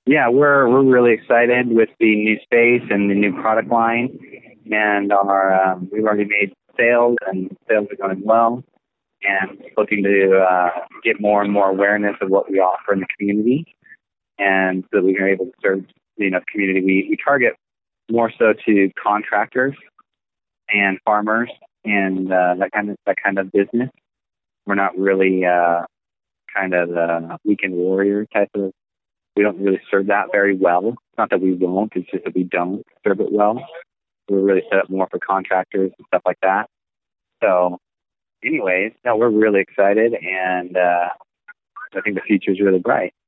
Yeah, we're really excited with the new space and the new product line, and our we've already made sales, and sales are going well, and looking to get more and more awareness of what we offer in the community, and so that we are able to serve the community. We target more so to contractors and farmers and that kind of business. We're not really kind of the weekend warrior type of. We don't really serve that very well. It's not that we won't, it's just that we don't serve it well. We're really set up more for contractors and stuff like that. So anyways, no, we're really excited, and I think the future is really bright.